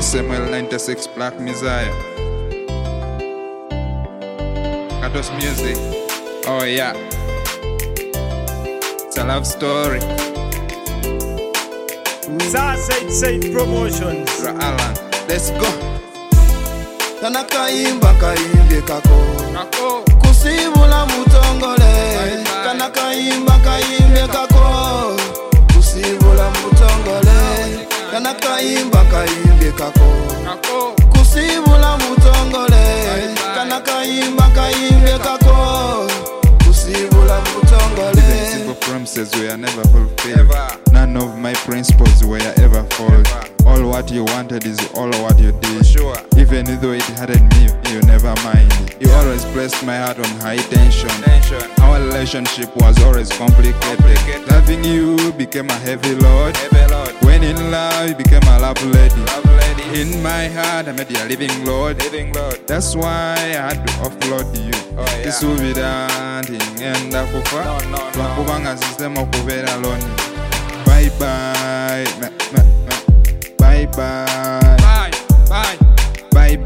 Samuel 96 Black Messiah. Katos music. Oh yeah. It's a love story. Said Promotions. Alan, let's go. Kana kaimba kaimbe kako Kako. kusibula mutongole. Kana kaimba kaimbe kako kusibula mutongole. Kana kaimba kaimbe kako Kako. kusibula mutongole. Kana kaimba kaimbe kako kusibula mutongole. Even simple promises were never fulfilled. None of my principles were ever followed. All what you wanted is all what you did. Sure. Even though it hurted me, you never mind. You always placed my heart on high tension. Our relationship was always complicated. Loving you became a heavy load. When in love, you became a love lady. In my heart, I met your living Lord. That's why I had to offload you. This will be done in the kufa. Wakubanga system of kuvera lonely. Bye bye. Bye bye. Bye bye.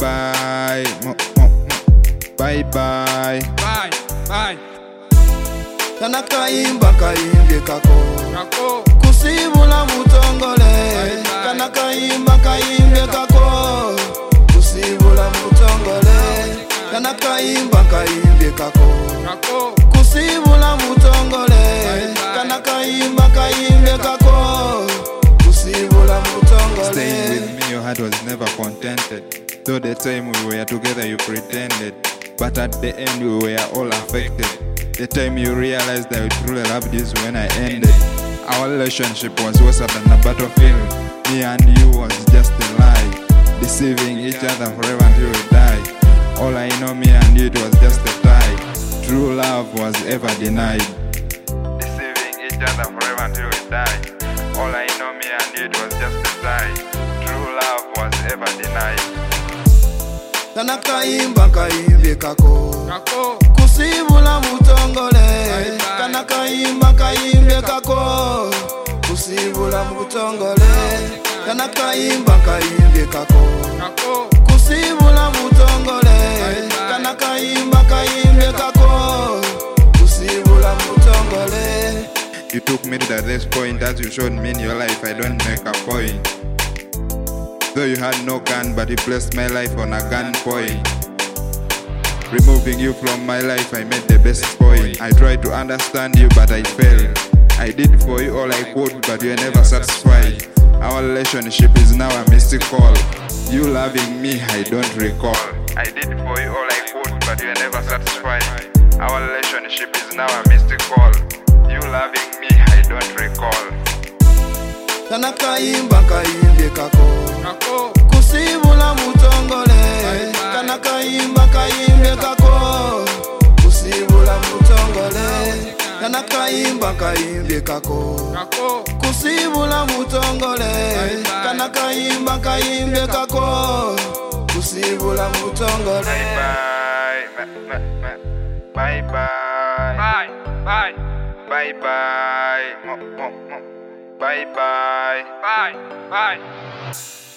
Bye bye. Bye. Kana kaimba kaimbe kako kusibula mutongole. Kana kaimba kaimbe kako kusibula mutongole. Kana kaimba kaimbe kako kusibula mutongole. Kana kaimba kaimbe kako kusibula mutongole. Staying with me, your heart was never contented. Though the time we were together, you pretended. But at the end, we were all affected. The time you realized that you truly loved is when I ended. Our relationship was worse than a battlefield. Me and you was just a lie, deceiving each other forever until we die. All I know, me and you, it was just a tie. True love was ever denied. Deceiving each other forever until we die. All I know, me and you, it was just a tie. True love was ever denied. Kana kaimba kaimbe kako kusibula mutongole. Kana kaimba kaimbe kako kusibula mutongole. Kana kaimba kaimbe kako kusibula mutongole. Kana kaimba kaimbe kako kusibula mutongole. You took me to this point as you showed me in your life. I don't make a point. Though you had no gun, but you placed my life on a gun point. Removing you from my life, I made the best point. I tried to understand you, but I failed. I did for you all I could, but you were never satisfied. Our relationship is now a mystical. You loving me, I don't recall. I did for you all I could, but you were never satisfied. Our relationship is now a mystical. You loving me, I don't recall. Kana kaimba kaimbe kako kusibula mutongole. Kana kaimba kaimbe kako kusibula mutongole. Kana kaimba kaimbe kako kusibula mutongole. Kana kaimba kaimbe kako kusibula mutongole. Bye bye. Bye bye. Bye bye. Bye bye.